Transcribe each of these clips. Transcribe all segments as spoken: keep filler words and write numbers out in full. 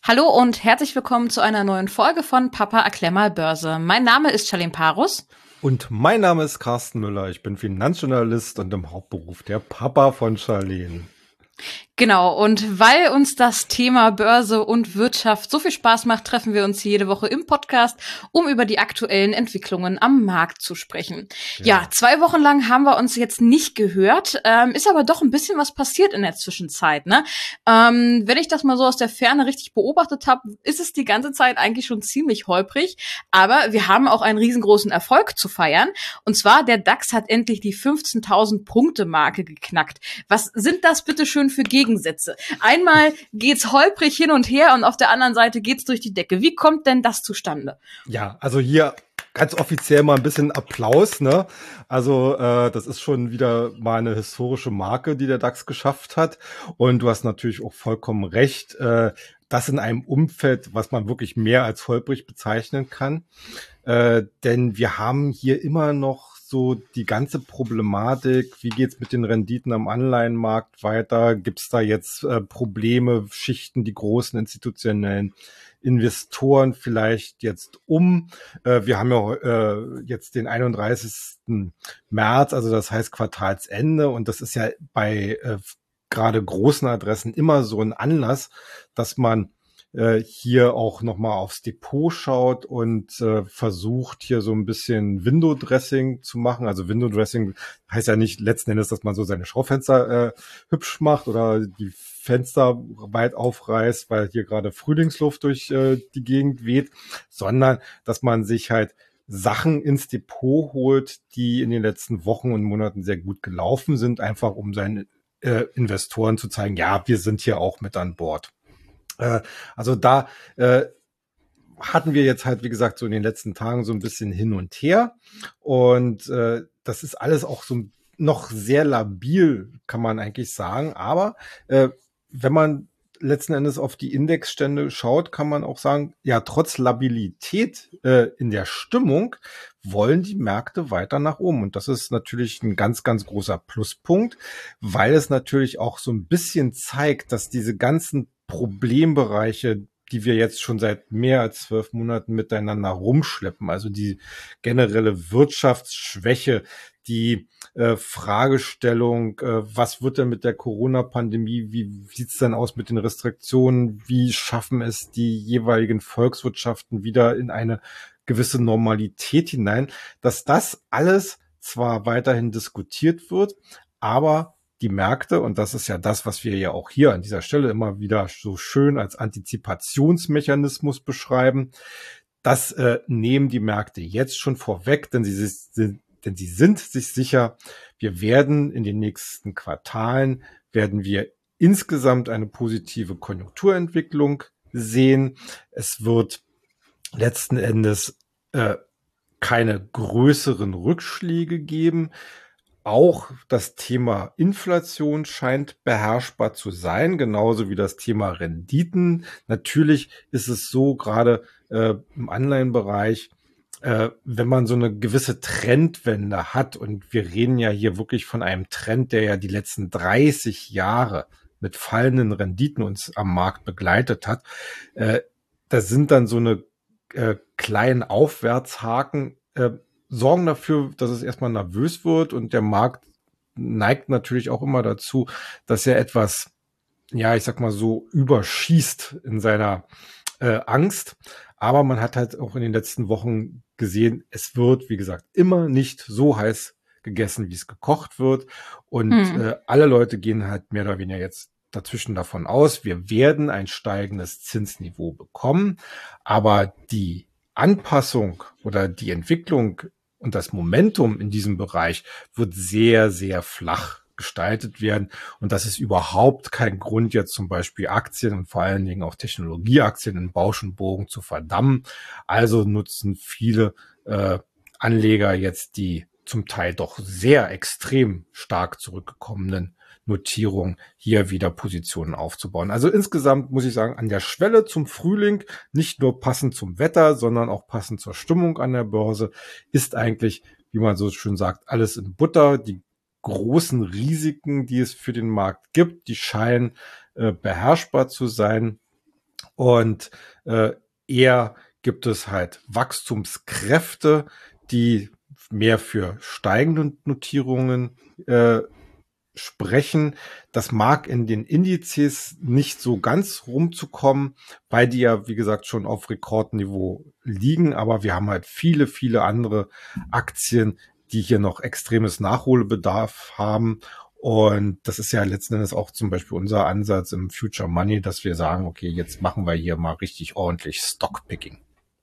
Hallo und herzlich willkommen zu einer neuen Folge von Papa erklär mal Börse. Mein Name ist Charlene Parus. Und mein Name ist Carsten Müller. Ich bin Finanzjournalist und im Hauptberuf der Papa von Charlene. Genau, und weil uns das Thema Börse und Wirtschaft so viel Spaß macht, treffen wir uns jede Woche im Podcast, um über die aktuellen Entwicklungen am Markt zu sprechen. Ja, ja zwei Wochen lang haben wir uns jetzt nicht gehört, ähm, ist aber doch ein bisschen was passiert in der Zwischenzeit, ne? Ähm, wenn ich das mal so aus der Ferne richtig beobachtet habe, ist es die ganze Zeit eigentlich schon ziemlich holprig, aber wir haben auch einen riesengroßen Erfolg zu feiern, und zwar der DAX hat endlich die fünfzehntausend Punkte Marke geknackt. Was sind das bitte schön für Gegensätze? Einmal geht's holprig hin und her und auf der anderen Seite geht's durch die Decke. Wie kommt denn das zustande? Ja, also hier ganz offiziell mal ein bisschen Applaus, ne? Also äh, das ist schon wieder mal eine historische Marke, die der DAX geschafft hat. Und du hast natürlich auch vollkommen recht, äh, das in einem Umfeld, was man wirklich mehr als holprig bezeichnen kann. Äh, denn wir haben hier immer noch so die ganze Problematik, wie geht's mit den Renditen am Anleihenmarkt weiter? Gibt's da jetzt äh, Probleme, schichten die großen institutionellen Investoren vielleicht jetzt um? Äh, wir haben ja äh, jetzt den einunddreißigsten März, also das heißt Quartalsende, und das ist ja bei äh, gerade großen Adressen immer so ein Anlass, dass man hier auch nochmal aufs Depot schaut und äh, versucht hier so ein bisschen Window-Dressing zu machen. Also Window-Dressing heißt ja nicht letzten Endes, dass man so seine Schaufenster äh, hübsch macht oder die Fenster weit aufreißt, weil hier gerade Frühlingsluft durch äh, die Gegend weht, sondern dass man sich halt Sachen ins Depot holt, die in den letzten Wochen und Monaten sehr gut gelaufen sind, einfach um seinen äh, Investoren zu zeigen, ja, wir sind hier auch mit an Bord. Also da äh, hatten wir jetzt halt, wie gesagt, so in den letzten Tagen so ein bisschen hin und her. Und äh, das ist alles auch so noch sehr labil, kann man eigentlich sagen. Aber äh, wenn man letzten Endes auf die Indexstände schaut, kann man auch sagen, ja, trotz Labilität äh, in der Stimmung wollen die Märkte weiter nach oben. Und das ist natürlich ein ganz, ganz großer Pluspunkt, weil es natürlich auch so ein bisschen zeigt, dass diese ganzen Problembereiche, die wir jetzt schon seit mehr als zwölf Monaten miteinander rumschleppen, also die generelle Wirtschaftsschwäche, die äh, Fragestellung, äh, was wird denn mit der Corona-Pandemie, wie sieht's denn aus mit den Restriktionen, wie schaffen es die jeweiligen Volkswirtschaften wieder in eine gewisse Normalität hinein, dass das alles zwar weiterhin diskutiert wird, aber die Märkte, und das ist ja das, was wir ja auch hier an dieser Stelle immer wieder so schön als Antizipationsmechanismus beschreiben, das äh, nehmen die Märkte jetzt schon vorweg, denn sie sind, denn sie sind sich sicher, wir werden in den nächsten Quartalen, werden wir insgesamt eine positive Konjunkturentwicklung sehen. Es wird letzten Endes äh, keine größeren Rückschläge geben. Auch das Thema Inflation scheint beherrschbar zu sein, genauso wie das Thema Renditen. Natürlich ist es so, gerade äh, im Anleihenbereich, äh, wenn man so eine gewisse Trendwende hat, und wir reden ja hier wirklich von einem Trend, der ja die letzten dreißig Jahre mit fallenden Renditen uns am Markt begleitet hat, äh, da sind dann so eine äh, kleinen Aufwärtshaken, äh, sorgen dafür, dass es erstmal nervös wird, und der Markt neigt natürlich auch immer dazu, dass er etwas, ja, ich sag mal so, überschießt in seiner äh, Angst. Aber man hat halt auch in den letzten Wochen gesehen, es wird, wie gesagt, immer nicht so heiß gegessen, wie es gekocht wird. Und hm. äh, alle Leute gehen halt mehr oder weniger jetzt dazwischen davon aus, wir werden ein steigendes Zinsniveau bekommen, aber die Anpassung oder die Entwicklung und das Momentum in diesem Bereich wird sehr, sehr flach gestaltet werden. Und das ist überhaupt kein Grund, jetzt zum Beispiel Aktien und vor allen Dingen auch Technologieaktien in Bausch und Bogen zu verdammen. Also nutzen viele äh, Anleger jetzt die zum Teil doch sehr extrem stark zurückgekommenen Notierung, hier wieder Positionen aufzubauen. Also insgesamt muss ich sagen, an der Schwelle zum Frühling, nicht nur passend zum Wetter, sondern auch passend zur Stimmung an der Börse, ist eigentlich, wie man so schön sagt, alles in Butter. Die großen Risiken, die es für den Markt gibt, die scheinen äh, beherrschbar zu sein. Und äh, eher gibt es halt Wachstumskräfte, die mehr für steigende Notierungen äh, sprechen. Das mag in den Indizes nicht so ganz rumzukommen, weil die ja, wie gesagt, schon auf Rekordniveau liegen. Aber wir haben halt viele, viele andere Aktien, die hier noch extremes Nachholbedarf haben. Und das ist ja letzten Endes auch zum Beispiel unser Ansatz im Future Money, dass wir sagen, okay, jetzt machen wir hier mal richtig ordentlich Stockpicking.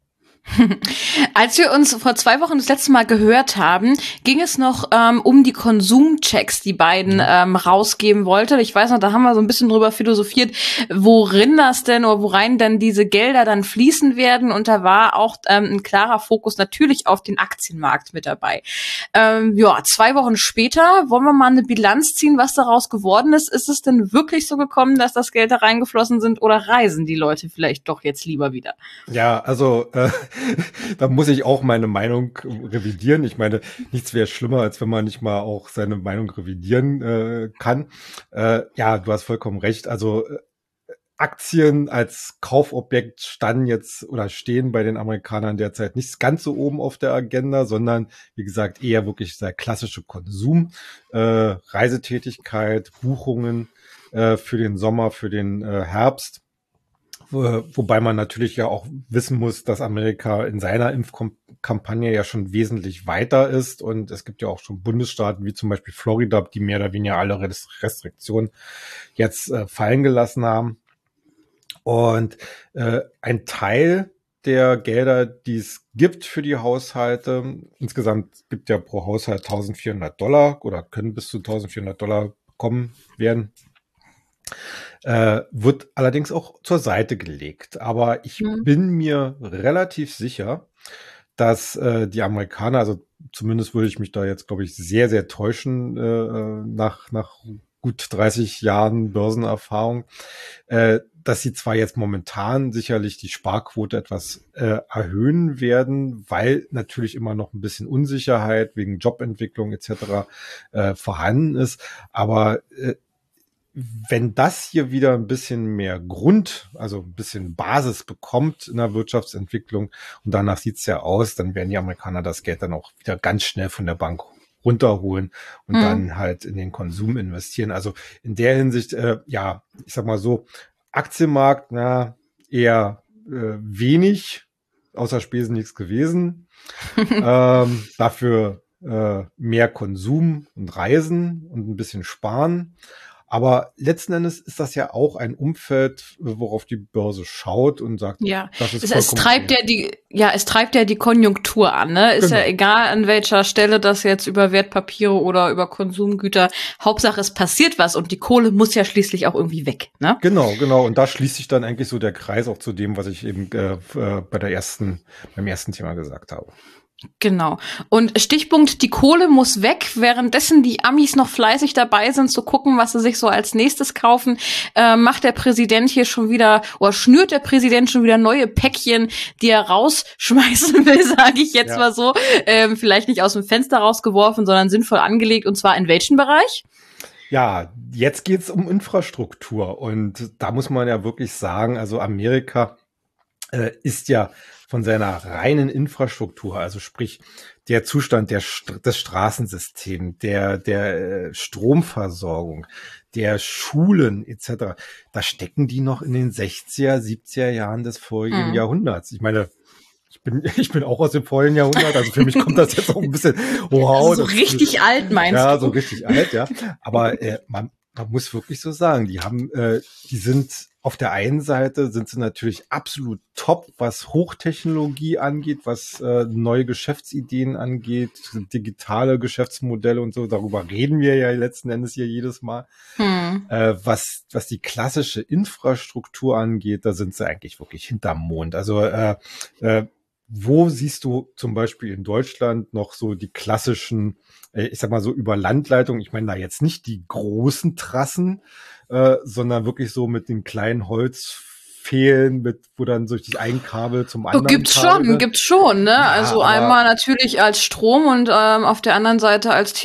Als wir uns vor zwei Wochen das letzte Mal gehört haben, ging es noch ähm, um die Konsumchecks, die beiden ähm, rausgeben wollte. Ich weiß noch, da haben wir so ein bisschen drüber philosophiert, worin das denn oder worein denn diese Gelder dann fließen werden. Und da war auch ähm, ein klarer Fokus natürlich auf den Aktienmarkt mit dabei. Ähm, ja, zwei Wochen später wollen wir mal eine Bilanz ziehen, was daraus geworden ist. Ist es denn wirklich so gekommen, dass das Geld da reingeflossen sind, oder reisen die Leute vielleicht doch jetzt lieber wieder? Ja, also äh, da muss ich auch meine Meinung revidieren. Ich meine, nichts wäre schlimmer, als wenn man nicht mal auch seine Meinung revidieren äh, kann. Äh, ja, du hast vollkommen recht. Also äh, Aktien als Kaufobjekt standen jetzt oder stehen bei den Amerikanern derzeit nicht ganz so oben auf der Agenda, sondern wie gesagt eher wirklich der klassische Konsum, äh, Reisetätigkeit, Buchungen äh, für den Sommer, für den äh, Herbst. Wobei man natürlich ja auch wissen muss, dass Amerika in seiner Impfkampagne ja schon wesentlich weiter ist. Und es gibt ja auch schon Bundesstaaten wie zum Beispiel Florida, die mehr oder weniger alle Restriktionen jetzt äh, fallen gelassen haben. Und äh, ein Teil der Gelder, die es gibt für die Haushalte, insgesamt gibt ja pro Haushalt eintausendvierhundert Dollar oder können bis zu eintausendvierhundert Dollar bekommen werden. Äh, wird allerdings auch zur Seite gelegt. Aber ich mhm. bin mir relativ sicher, dass äh, die Amerikaner, also zumindest würde ich mich da jetzt, glaube ich, sehr, sehr täuschen äh, nach, nach gut dreißig Jahren Börsenerfahrung, äh, dass sie zwar jetzt momentan sicherlich die Sparquote etwas äh, erhöhen werden, weil natürlich immer noch ein bisschen Unsicherheit wegen Jobentwicklung et cetera äh, vorhanden ist, aber äh, wenn das hier wieder ein bisschen mehr Grund, also ein bisschen Basis bekommt in der Wirtschaftsentwicklung, und danach sieht's ja aus, dann werden die Amerikaner das Geld dann auch wieder ganz schnell von der Bank runterholen und mhm. dann halt in den Konsum investieren. Also in der Hinsicht, äh, ja, ich sag mal so, Aktienmarkt, na, eher äh, wenig, außer Spesen nichts gewesen. ähm, dafür äh, mehr Konsum und Reisen und ein bisschen sparen. Aber letzten Endes ist das ja auch ein Umfeld, worauf die Börse schaut und sagt, ja, das ist es, es treibt ja die, ja, es treibt ja die Konjunktur an, ne? Ist genau. Ja egal, an welcher Stelle das jetzt über Wertpapiere oder über Konsumgüter. Hauptsache, es passiert was, und die Kohle muss ja schließlich auch irgendwie weg, ne? Genau, genau. Und da schließt sich dann eigentlich so der Kreis auch zu dem, was ich eben äh, bei der ersten, beim ersten Thema gesagt habe. Genau. Und Stichpunkt, die Kohle muss weg, währenddessen die Amis noch fleißig dabei sind zu gucken, was sie sich so als nächstes kaufen, äh, macht der Präsident hier schon wieder, oder schnürt der Präsident schon wieder neue Päckchen, die er rausschmeißen will, sage ich jetzt ja. mal so. Ähm, vielleicht nicht aus dem Fenster rausgeworfen, sondern sinnvoll angelegt. Und zwar in welchem Bereich? Ja, jetzt geht's um Infrastruktur. Und da muss man ja wirklich sagen, also Amerika äh, ist ja von seiner reinen Infrastruktur, also sprich der Zustand der, des Straßensystems, der, der Stromversorgung, der Schulen et cetera, da stecken die noch in den sechziger, siebziger Jahren des vorigen mhm. Jahrhunderts. Ich meine, ich bin, ich bin auch aus dem vorigen Jahrhundert, also für mich kommt das jetzt auch ein bisschen, wow. So richtig ist, alt meinst ja, du? Ja, so richtig alt, ja. Aber äh, man, man muss wirklich so sagen, die haben, äh, die sind auf der einen Seite sind sie natürlich absolut top, was Hochtechnologie angeht, was äh, neue Geschäftsideen angeht, digitale Geschäftsmodelle und so. Darüber reden wir ja letzten Endes hier jedes Mal. Hm. Äh, was was die klassische Infrastruktur angeht, da sind sie eigentlich wirklich hinterm Mond. Also äh, äh, wo siehst du zum Beispiel in Deutschland noch so die klassischen, äh, ich sag mal so über Landleitungen, ich meine da jetzt nicht die großen Trassen, äh, sondern wirklich so mit den kleinen Holzpfählen, mit wo dann so richtig ein Kabel zum anderen gibt's Kabel. schon, gibt's schon, ne? Ja, also einmal natürlich als Strom und ähm, auf der anderen Seite als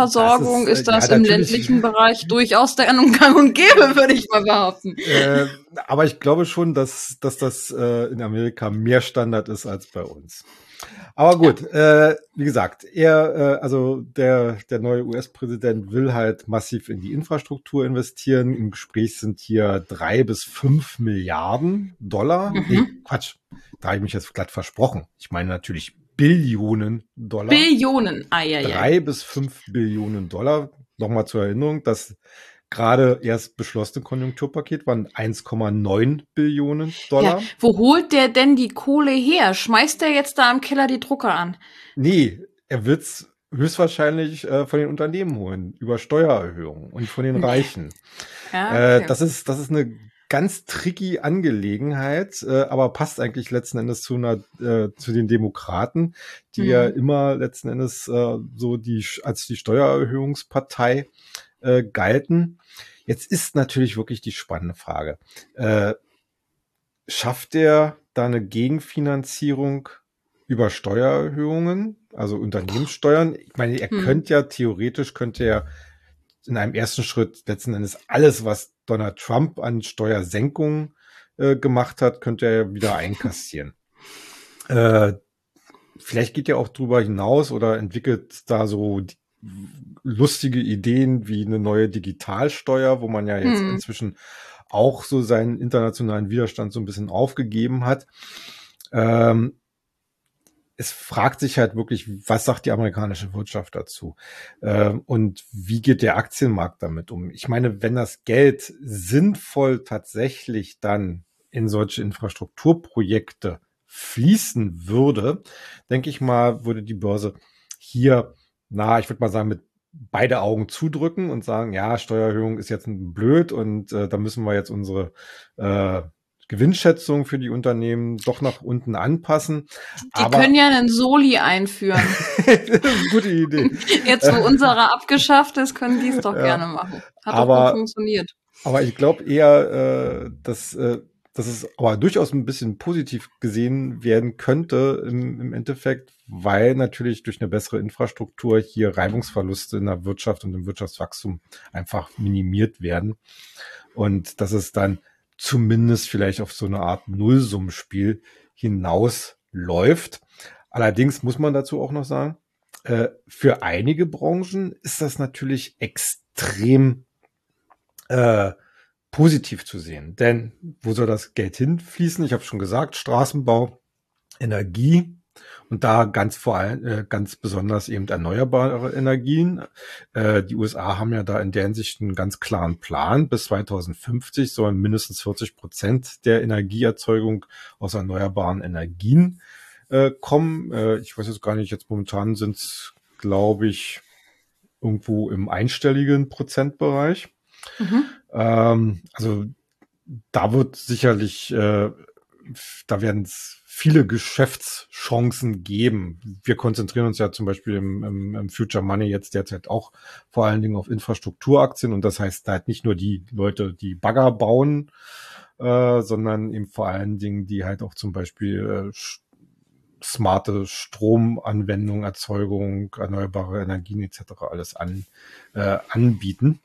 Telekommunikationsversorgung das ist, ist das ja, im ländlichen Bereich durchaus der Gang und Gäbe, würde ich mal behaupten. Äh, aber ich glaube schon, dass, dass das äh, in Amerika mehr Standard ist als bei uns. Aber gut, ja. äh, wie gesagt, er, äh, also der, der neue U S-Präsident will halt massiv in die Infrastruktur investieren. Im Gespräch sind hier drei bis fünf Milliarden Dollar. Mhm. Nee, Quatsch, da habe ich mich jetzt glatt versprochen. Ich meine natürlich Billionen Dollar. Billionen, ah ja, ja. Drei bis fünf Billionen Dollar. Nochmal zur Erinnerung, das gerade erst beschlossene Konjunkturpaket waren eins Komma neun Billionen Dollar. Ja, wo holt der denn die Kohle her? Schmeißt der jetzt da im Keller die Drucker an? Nee, er wird's höchstwahrscheinlich äh, von den Unternehmen holen, über Steuererhöhungen und von den Reichen. Ja, okay. äh, das ist, das ist eine ganz tricky Angelegenheit, äh, aber passt eigentlich letzten Endes zu einer, äh, zu den Demokraten, die mhm. ja immer letzten Endes äh, so die, als die Steuererhöhungspartei äh, galten. Jetzt ist natürlich wirklich die spannende Frage. Äh, schafft er da eine Gegenfinanzierung über Steuererhöhungen, also Unternehmenssteuern? Ich meine, er hm. könnte ja, theoretisch könnte er in einem ersten Schritt letzten Endes alles, was Donald Trump an Steuersenkungen äh, gemacht hat, könnte er wieder einkassieren. äh, vielleicht geht er auch drüber hinaus oder entwickelt da so die, lustige Ideen wie eine neue Digitalsteuer, wo man ja jetzt hm. inzwischen auch so seinen internationalen Widerstand so ein bisschen aufgegeben hat. Ähm, es fragt sich halt wirklich, was sagt die amerikanische Wirtschaft dazu? Ähm, und wie geht der Aktienmarkt damit um? Ich meine, wenn das Geld sinnvoll tatsächlich dann in solche Infrastrukturprojekte fließen würde, denke ich mal, würde die Börse hier, na, ich würde mal sagen, mit beide Augen zudrücken und sagen, ja, Steuererhöhung ist jetzt blöd und äh, da müssen wir jetzt unsere äh, Gewinnschätzung für die Unternehmen doch nach unten anpassen. Die Aber können ja einen Soli einführen. Das ist eine gute Idee. Jetzt, wo unsere abgeschafft ist, können die es doch ja. gerne machen. Hat aber, doch gut funktioniert. Aber ich glaube eher, äh, dass, äh, dass es aber durchaus ein bisschen positiv gesehen werden könnte im, im Endeffekt, weil natürlich durch eine bessere Infrastruktur hier Reibungsverluste in der Wirtschaft und im Wirtschaftswachstum einfach minimiert werden. Und dass es dann zumindest vielleicht auf so eine Art Nullsummenspiel hinausläuft. Allerdings muss man dazu auch noch sagen, äh, für einige Branchen ist das natürlich extrem äh, positiv zu sehen. Denn wo soll das Geld hinfließen? Ich habe schon gesagt, Straßenbau, Energie und da ganz vor allem, äh, ganz besonders eben erneuerbare Energien. Äh, die U S A haben ja da in der Hinsicht einen ganz klaren Plan. Bis zweitausendfünfzig sollen mindestens vierzig Prozent der Energieerzeugung aus erneuerbaren Energien äh, kommen. Äh, ich weiß jetzt gar nicht, jetzt momentan sind es, glaube ich, irgendwo im einstelligen Prozentbereich. Mhm. Ähm, also da wird sicherlich, äh, da werden es viele Geschäftschancen geben. Wir konzentrieren uns ja zum Beispiel im, im, im Future Money jetzt derzeit auch vor allen Dingen auf Infrastrukturaktien und das heißt halt nicht nur die Leute, die Bagger bauen, äh, sondern eben vor allen Dingen, die halt auch zum Beispiel äh, smarte Stromanwendung, Erzeugung, erneuerbare Energien et cetera alles an, äh, anbieten.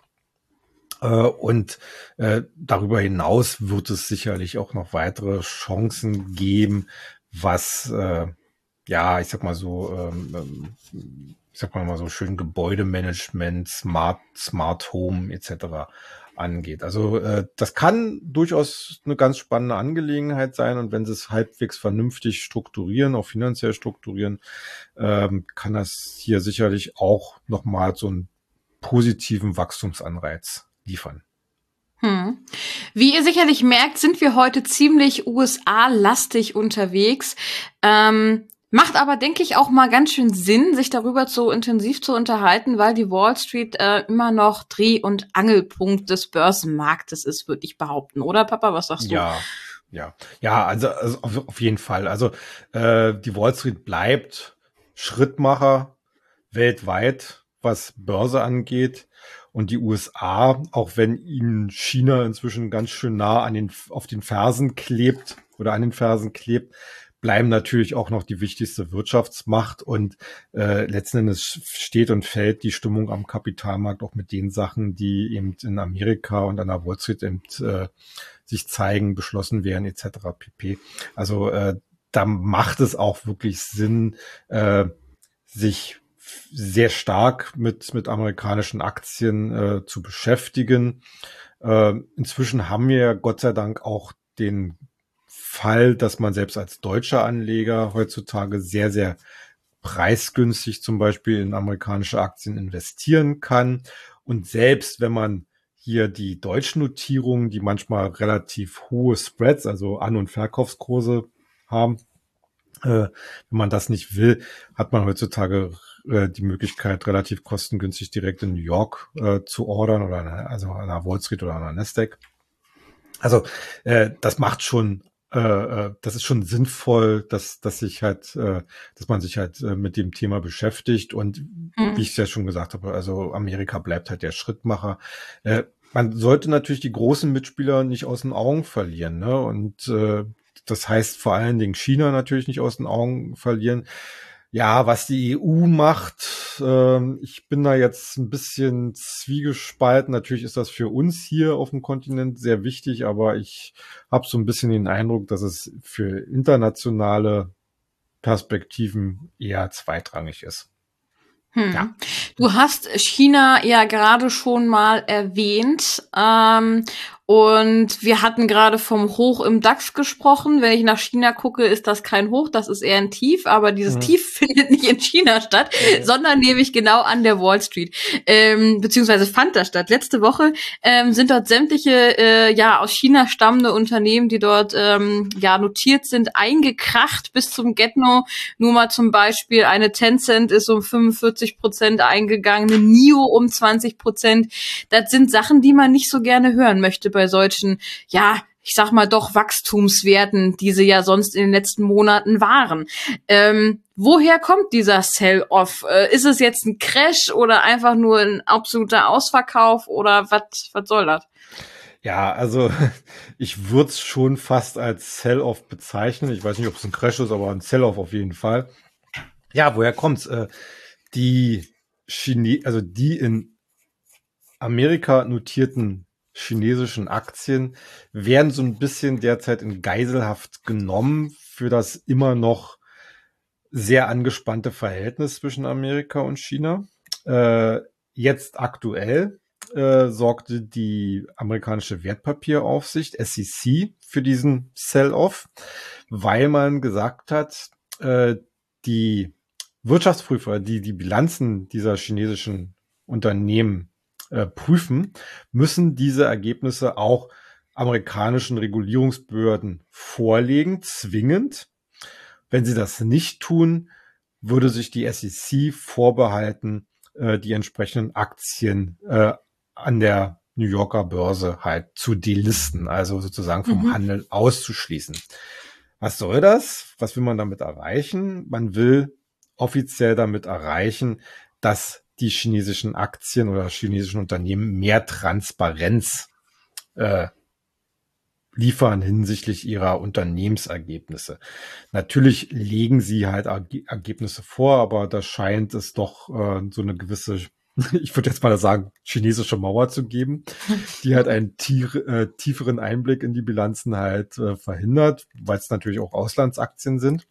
Und äh, darüber hinaus wird es sicherlich auch noch weitere Chancen geben, was, äh, ja, ich sag mal so, ähm, ich sag mal mal so schön Gebäudemanagement, Smart, Smart Home et cetera angeht. Also äh, das kann durchaus eine ganz spannende Angelegenheit sein und wenn sie es halbwegs vernünftig strukturieren, auch finanziell strukturieren, ähm, kann das hier sicherlich auch nochmal so einen positiven Wachstumsanreiz liefern. Hm. Wie ihr sicherlich merkt, sind wir heute ziemlich U S A-lastig unterwegs. Ähm, macht aber, denke ich, auch mal ganz schön Sinn, sich darüber so intensiv zu unterhalten, weil die Wall Street äh, immer noch Dreh- und Angelpunkt des Börsenmarktes ist, würde ich behaupten. Oder, Papa, was sagst du? Ja, ja, ja, also, also auf, auf jeden Fall. Also äh, die Wall Street bleibt Schrittmacher weltweit, was Börse angeht. Und die U S A, auch wenn ihnen China inzwischen ganz schön nah an den, auf den Fersen klebt oder an den Fersen klebt, bleiben natürlich auch noch die wichtigste Wirtschaftsmacht und äh, letzten Endes steht und fällt die Stimmung am Kapitalmarkt auch mit den Sachen, die eben in Amerika und an der Wall Street eben äh, sich zeigen, beschlossen werden et cetera pp. Also äh, da macht es auch wirklich Sinn, äh, sich sehr stark mit mit amerikanischen Aktien äh, zu beschäftigen. Äh, inzwischen haben wir ja Gott sei Dank auch den Fall, dass man selbst als deutscher Anleger heutzutage sehr, sehr preisgünstig zum Beispiel in amerikanische Aktien investieren kann. Und selbst wenn man hier die deutschen Notierungen, die manchmal relativ hohe Spreads, also An- und Verkaufskurse haben, äh, wenn man das nicht will, hat man heutzutage äh, die Möglichkeit, relativ kostengünstig direkt in New York äh, zu ordern oder an, also an der Wall Street oder an der Nasdaq. Also äh, das macht schon, äh, das ist schon sinnvoll, dass dass sich halt, äh, dass man sich halt äh, mit dem Thema beschäftigt und Hm. wie ich es ja schon gesagt habe, also Amerika bleibt halt der Schrittmacher. Äh, man sollte natürlich die großen Mitspieler nicht aus den Augen verlieren, ne? Und äh, das heißt vor allen Dingen China natürlich nicht aus den Augen verlieren. Ja, was die E U macht, ähm, ich bin da jetzt ein bisschen zwiegespalten. Natürlich ist das für uns hier auf dem Kontinent sehr wichtig, aber ich habe so ein bisschen den Eindruck, dass es für internationale Perspektiven eher zweitrangig ist. Hm. Ja. Du hast China ja gerade schon mal erwähnt. Ähm, und wir hatten gerade vom Hoch im DAX gesprochen. Wenn ich nach China gucke, ist das kein Hoch, das ist eher ein Tief. Aber dieses Mhm. Tief findet nicht in China statt, Mhm. sondern nämlich genau an der Wall Street. Ähm, beziehungsweise fand das statt. Letzte Woche ähm, sind dort sämtliche äh, ja aus China stammende Unternehmen, die dort ähm, ja notiert sind, eingekracht bis zum Get-No. Nur mal zum Beispiel eine Tencent ist um fünfundvierzig Prozent eingegangen, eine N I O um zwanzig Prozent. Das sind Sachen, die man nicht so gerne hören möchte bei solchen, ja, ich sag mal doch Wachstumswerten, die sie ja sonst in den letzten Monaten waren. Ähm, woher kommt dieser Sell-Off? Äh, ist es jetzt ein Crash oder einfach nur ein absoluter Ausverkauf oder was was soll das? Ja, also ich würde es schon fast als Sell-Off bezeichnen. Ich weiß nicht, ob es ein Crash ist, aber ein Sell-Off auf jeden Fall. Ja, woher kommt's? Äh, die Chine also die in Amerika notierten chinesischen Aktien werden so ein bisschen derzeit in Geiselhaft genommen für das immer noch sehr angespannte Verhältnis zwischen Amerika und China. Äh, jetzt aktuell äh, sorgte die amerikanische Wertpapieraufsicht S E C für diesen Sell-Off, weil man gesagt hat, äh, die Wirtschaftsprüfer, die die Bilanzen dieser chinesischen Unternehmen äh, prüfen, müssen diese Ergebnisse auch amerikanischen Regulierungsbehörden vorlegen, zwingend. Wenn sie das nicht tun, würde sich die S E C vorbehalten, äh, die entsprechenden Aktien äh, an der New Yorker Börse halt zu delisten, also sozusagen vom Mhm. Handel auszuschließen. Was soll das? Was will man damit erreichen? Man will offiziell damit erreichen, dass die chinesischen Aktien oder chinesischen Unternehmen mehr Transparenz äh, liefern hinsichtlich ihrer Unternehmensergebnisse. Natürlich legen sie halt Erge- Ergebnisse vor, aber da scheint es doch äh, so eine gewisse, ich würde jetzt mal sagen, chinesische Mauer zu geben, die halt einen tier, äh, tieferen Einblick in die Bilanzen halt äh, verhindert, weil es natürlich auch Auslandsaktien sind.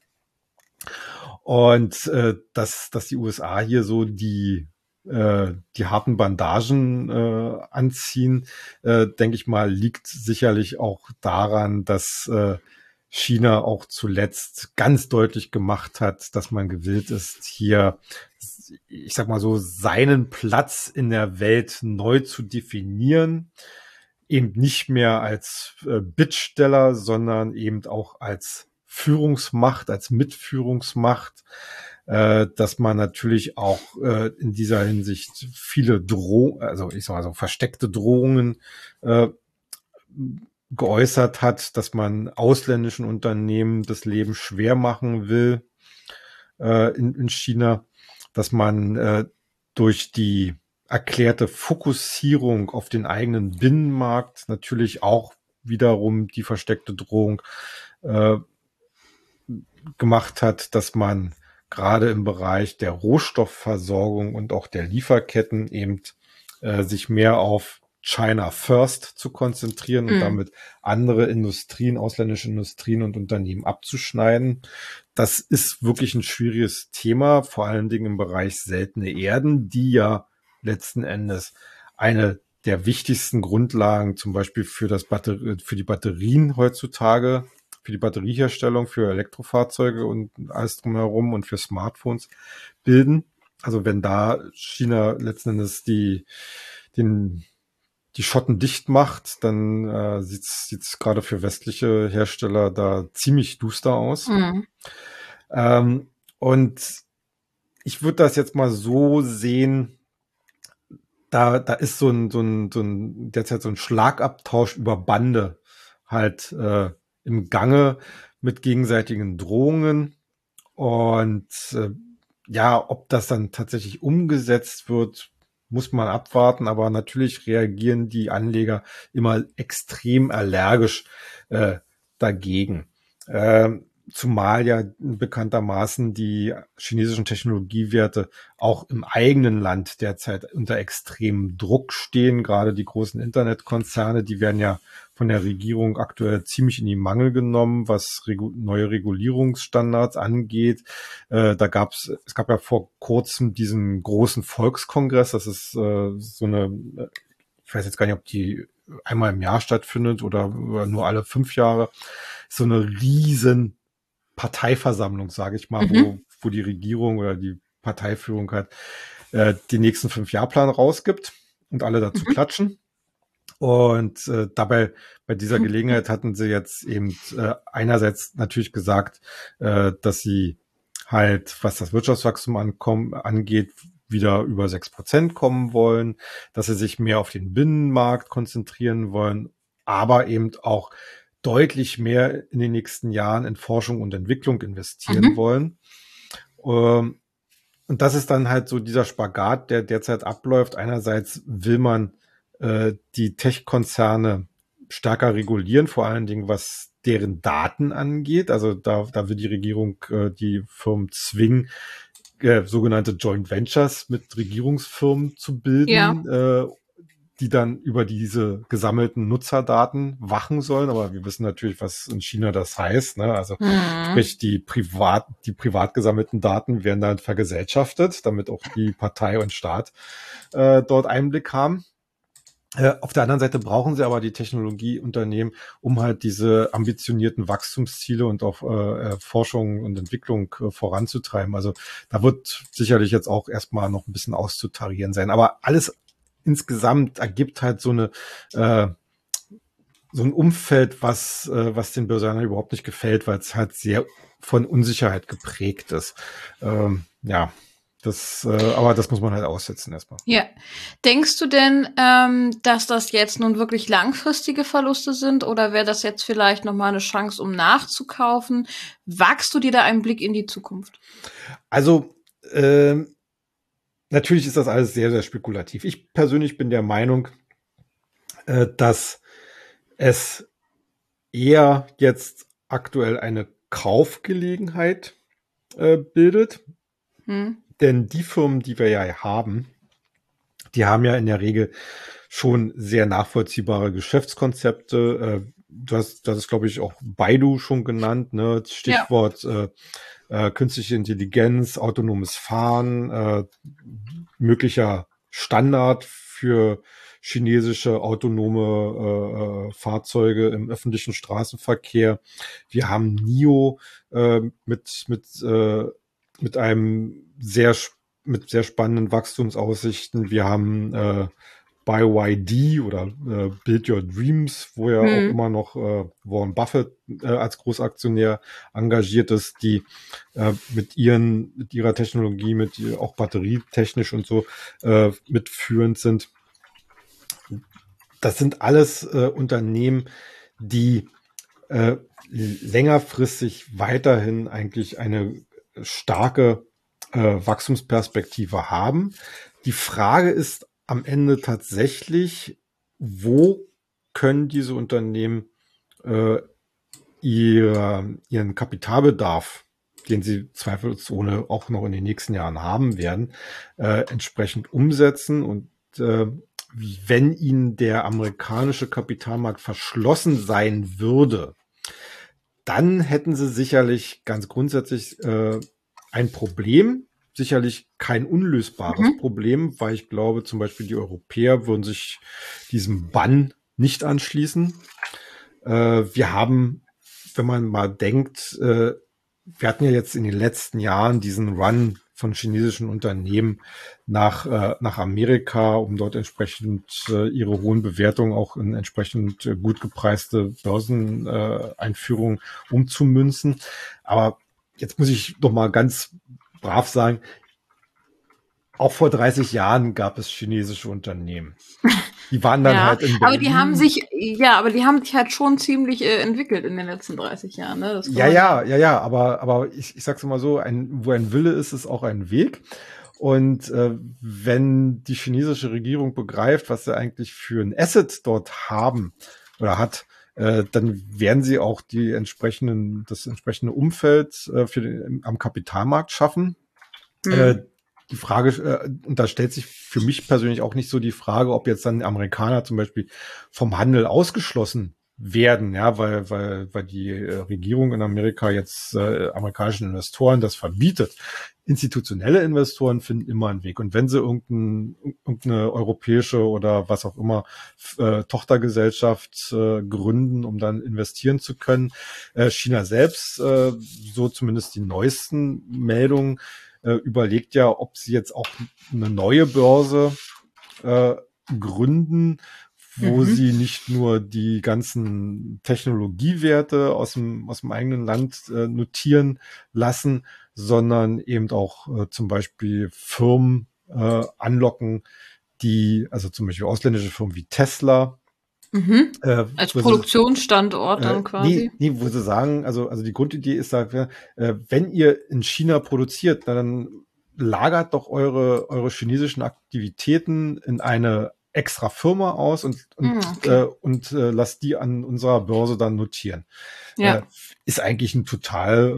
Und äh, dass, dass die U S A hier so die äh, die harten Bandagen äh, anziehen, äh, denke ich mal, liegt sicherlich auch daran, dass äh, China auch zuletzt ganz deutlich gemacht hat, dass man gewillt ist, hier, ich sag mal so, seinen Platz in der Welt neu zu definieren. Eben nicht mehr als äh, Bittsteller, sondern eben auch als Führungsmacht, als Mitführungsmacht, äh, dass man natürlich auch äh, in dieser Hinsicht viele Droh, also ich sag mal so versteckte Drohungen äh, geäußert hat, dass man ausländischen Unternehmen das Leben schwer machen will äh, in, in China, dass man äh, durch die erklärte Fokussierung auf den eigenen Binnenmarkt natürlich auch wiederum die versteckte Drohung äh, gemacht hat, dass man gerade im Bereich der Rohstoffversorgung und auch der Lieferketten eben äh, sich mehr auf China First zu konzentrieren und Mhm. damit andere Industrien, ausländische Industrien und Unternehmen abzuschneiden. Das ist wirklich ein schwieriges Thema, vor allen Dingen im Bereich seltene Erden, die ja letzten Endes eine der wichtigsten Grundlagen zum Beispiel für das Batter- für die Batterien heutzutage, für die Batterieherstellung, für Elektrofahrzeuge und alles drumherum und für Smartphones bilden. Also wenn da China letzten Endes die, den, die Schotten dicht macht, dann äh, sieht's sieht's gerade für westliche Hersteller da ziemlich duster aus. Mhm. Ähm, und ich würde das jetzt mal so sehen, da, da ist so ein, so ein, so ein, derzeit so ein Schlagabtausch über Bande halt äh, im Gange mit gegenseitigen Drohungen. Und äh, ja, ob das dann tatsächlich umgesetzt wird, muss man abwarten. Aber natürlich reagieren die Anleger immer extrem allergisch äh, dagegen. Ähm, zumal ja bekanntermaßen die chinesischen Technologiewerte auch im eigenen Land derzeit unter extremem Druck stehen. Gerade die großen Internetkonzerne, die werden ja von der Regierung aktuell ziemlich in die Mangel genommen, was regu- neue Regulierungsstandards angeht. Äh, da gab's, es gab ja vor kurzem diesen großen Volkskongress. Das ist äh, so eine, ich weiß jetzt gar nicht, ob die einmal im Jahr stattfindet oder, oder nur alle fünf Jahre. So eine riesen Parteiversammlung, sage ich mal, Mhm. wo, wo die Regierung oder die Parteiführung halt äh, die nächsten fünf Jahrplan rausgibt und alle dazu Mhm. klatschen. Und äh, dabei, bei dieser Gelegenheit hatten sie jetzt eben äh, einerseits natürlich gesagt, äh, dass sie halt, was das Wirtschaftswachstum ankommen, angeht, wieder über sechs Prozent kommen wollen, dass sie sich mehr auf den Binnenmarkt konzentrieren wollen, aber eben auch deutlich mehr in den nächsten Jahren in Forschung und Entwicklung investieren Mhm. wollen. Ähm, und das ist dann halt so dieser Spagat, der derzeit abläuft. Einerseits will man äh, die Tech-Konzerne stärker regulieren, vor allen Dingen was deren Daten angeht. Also da, da will die Regierung äh, die Firmen zwingen, äh, sogenannte Joint Ventures mit Regierungsfirmen zu Ja. bilden, äh, die dann über diese gesammelten Nutzerdaten wachen sollen. Aber wir wissen natürlich, was in China das heißt. Ne? Also Mhm. sprich, die privat, die privat gesammelten Daten werden dann vergesellschaftet, damit auch die Partei und Staat äh, dort Einblick haben. Äh, auf der anderen Seite brauchen sie aber die Technologieunternehmen, um halt diese ambitionierten Wachstumsziele und auch äh, Forschung und Entwicklung äh, voranzutreiben. Also da wird sicherlich jetzt auch erstmal noch ein bisschen auszutarieren sein. Aber alles insgesamt ergibt halt so eine äh, so ein Umfeld, was äh, was den Börsianern überhaupt nicht gefällt, weil es halt sehr von Unsicherheit geprägt ist. Ähm, ja, das, äh, aber das muss man halt aussetzen erstmal. Ja. Denkst du denn, ähm, dass das jetzt nun wirklich langfristige Verluste sind oder wäre das jetzt vielleicht noch mal eine Chance, um nachzukaufen? Wagst du dir da einen Blick in die Zukunft? Also ähm, natürlich ist das alles sehr, sehr spekulativ. Ich persönlich bin der Meinung, äh, dass es eher jetzt aktuell eine Kaufgelegenheit äh, bildet. Hm? Denn die Firmen, die wir ja haben, die haben ja in der Regel schon sehr nachvollziehbare Geschäftskonzepte. Äh, du hast, das ist, glaube ich, auch Baidu schon genannt, ne? Ja. Stichwort äh, äh, künstliche Intelligenz, autonomes Fahren, äh, möglicher Standard für chinesische autonome äh, Fahrzeuge im öffentlichen Straßenverkehr. Wir haben NIO äh, mit mit äh, mit einem sehr mit sehr spannenden Wachstumsaussichten. Wir haben äh, B Y D oder äh, Build Your Dreams, wo ja auch Hm. immer noch äh, Warren Buffett äh, als Großaktionär engagiert ist, die äh, mit ihren, mit ihrer Technologie, mit ihr, auch batterietechnisch und so äh, mitführend sind. Das sind alles äh, Unternehmen, die äh, längerfristig weiterhin eigentlich eine starke äh, Wachstumsperspektive haben. Die Frage ist am Ende tatsächlich, wo können diese Unternehmen äh, ihr, ihren Kapitalbedarf den sie zweifelsohne auch noch in den nächsten Jahren haben werden, äh, entsprechend umsetzen. Und äh, wenn ihnen der amerikanische Kapitalmarkt verschlossen sein würde, dann hätten sie sicherlich ganz grundsätzlich äh, ein Problem, sicherlich kein unlösbares mhm. Problem, weil ich glaube, zum Beispiel die Europäer würden sich diesem Bann nicht anschließen. Äh, wir haben, wenn man mal denkt, äh, wir hatten ja jetzt in den letzten Jahren diesen Run von chinesischen Unternehmen nach äh, nach Amerika, um dort entsprechend äh, ihre hohen Bewertungen auch in entsprechend äh, gut gepreiste Börseneinführungen äh, umzumünzen. Aber jetzt muss ich doch mal ganz brav sagen, auch vor dreißig Jahren gab es chinesische Unternehmen. Die waren dann ja, halt in Berlin. Aber die haben sich, ja, aber die haben sich halt schon ziemlich äh, entwickelt in den letzten dreißig Jahren. Ne? Das ja, ja, ja, ja, aber aber ich, ich sag's mal so, ein, wo ein Wille ist, ist auch ein Weg. Und äh, wenn die chinesische Regierung begreift, was sie eigentlich für ein Asset dort haben oder hat, äh, dann werden sie auch die entsprechenden, das entsprechende Umfeld äh, für den, am Kapitalmarkt schaffen. Mhm. Äh, Die Frage, äh, und da stellt sich für mich persönlich auch nicht so die Frage, ob jetzt dann Amerikaner zum Beispiel vom Handel ausgeschlossen werden, ja, weil, weil, weil die äh, Regierung in Amerika jetzt äh, amerikanischen Investoren das verbietet. Institutionelle Investoren finden immer einen Weg. Und wenn sie irgendein, irgendeine europäische oder was auch immer äh, Tochtergesellschaft äh, gründen, um dann investieren zu können, äh, China selbst, äh, so zumindest die neuesten Meldungen, Äh, überlegt ja, ob sie jetzt auch eine neue Börse äh, gründen, wo mhm. sie nicht nur die ganzen Technologiewerte aus dem, aus dem eigenen Land äh, notieren lassen, sondern eben auch äh, zum Beispiel Firmen äh, anlocken, die, also zum Beispiel ausländische Firmen wie Tesla, Mhm. Äh, Als Produktionsstandort sie, dann äh, quasi? Nee, nee, wo sie sagen, also, also die Grundidee ist, da, äh, wenn ihr in China produziert, dann lagert doch eure, eure chinesischen Aktivitäten in eine extra Firma aus und, und, mm, okay. äh, und äh, lasst die an unserer Börse dann notieren. Ja. Äh, ist eigentlich ein total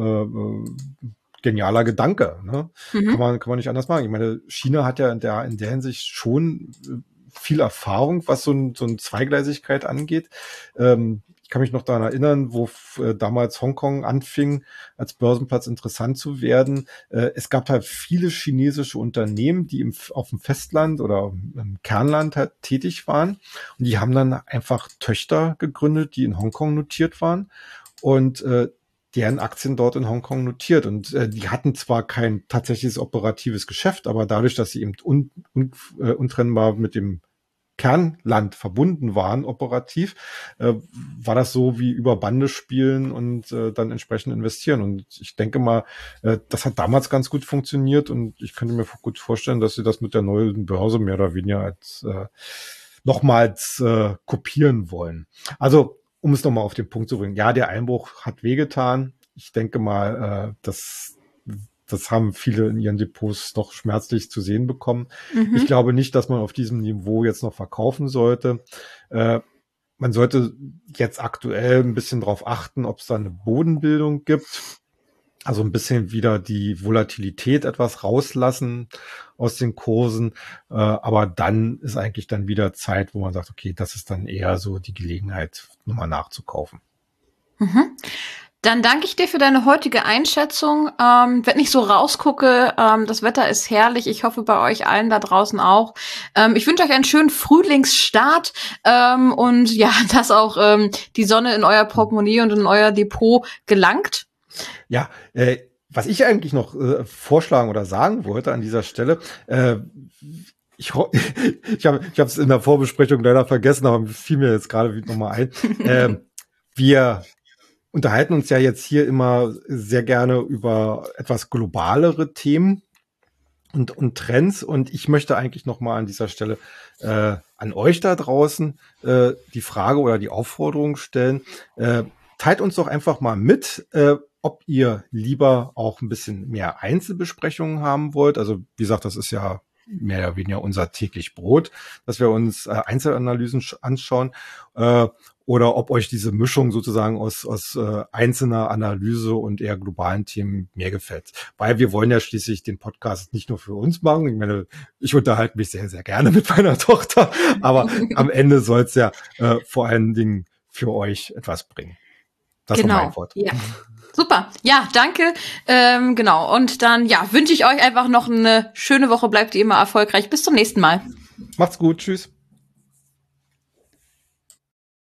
äh, genialer Gedanke. Ne? Mhm. Kann man, kann man nicht anders machen. Ich meine, China hat ja in der, in der Hinsicht schon viel Erfahrung, was so, ein, so eine Zweigleisigkeit angeht. Ähm, ich kann mich noch daran erinnern, wo äh, damals Hongkong anfing, als Börsenplatz interessant zu werden. Äh, es gab halt viele chinesische Unternehmen, die im, auf dem Festland oder im Kernland halt tätig waren. Und die haben dann einfach Töchter gegründet, die in Hongkong notiert waren. Und äh, deren Aktien dort in Hongkong notiert. Und äh, die hatten zwar kein tatsächliches operatives Geschäft, aber dadurch, dass sie eben un, un, äh, untrennbar mit dem Kernland verbunden waren, operativ, äh, war das so wie über Bande spielen und äh, dann entsprechend investieren. Und ich denke mal, äh, das hat damals ganz gut funktioniert und ich könnte mir gut vorstellen, dass sie das mit der neuen Börse mehr oder weniger als äh, nochmals äh, kopieren wollen. Also um es nochmal auf den Punkt zu bringen. Ja, der Einbruch hat wehgetan. Ich denke mal, äh, das, das haben viele in ihren Depots doch schmerzlich zu sehen bekommen. Mhm. Ich glaube nicht, dass man auf diesem Niveau jetzt noch verkaufen sollte. Äh, man sollte jetzt aktuell ein bisschen drauf achten, ob es da eine Bodenbildung gibt. Also ein bisschen wieder die Volatilität etwas rauslassen aus den Kursen. Äh, aber dann ist eigentlich dann wieder Zeit, wo man sagt, okay, das ist dann eher so die Gelegenheit, nochmal nachzukaufen. Mhm. Dann danke ich dir für deine heutige Einschätzung. Ähm, wenn ich so rausgucke, ähm, das Wetter ist herrlich. Ich hoffe, bei euch allen da draußen auch. Ähm, ich wünsche euch einen schönen Frühlingsstart ähm, und ja, dass auch ähm, die Sonne in euer Portemonnaie und in euer Depot gelangt. Ja, äh, was ich eigentlich noch äh, vorschlagen oder sagen wollte an dieser Stelle, äh, ich, ich habe ich habe es in der Vorbesprechung leider vergessen, aber fiel mir jetzt gerade nochmal ein. äh, wir unterhalten uns ja jetzt hier immer sehr gerne über etwas globalere Themen und, und Trends und ich möchte eigentlich nochmal an dieser Stelle äh, an euch da draußen äh, die Frage oder die Aufforderung stellen, äh, teilt uns doch einfach mal mit, äh, ob ihr lieber auch ein bisschen mehr Einzelbesprechungen haben wollt. Also wie gesagt, das ist ja mehr oder weniger unser täglich Brot, dass wir uns äh, Einzelanalysen anschauen. Äh, oder ob euch diese Mischung sozusagen aus, aus äh, einzelner Analyse und eher globalen Themen mehr gefällt. Weil wir wollen ja schließlich den Podcast nicht nur für uns machen. Ich meine, ich unterhalte mich sehr, sehr gerne mit meiner Tochter, aber am Ende soll es ja äh, vor allen Dingen für euch etwas bringen. Das genau. war mein Wort. Ja. Super. Ja, danke. Ähm, genau. Und dann, ja, wünsche ich euch einfach noch eine schöne Woche. Bleibt ihr immer erfolgreich. Bis zum nächsten Mal. Macht's gut. Tschüss.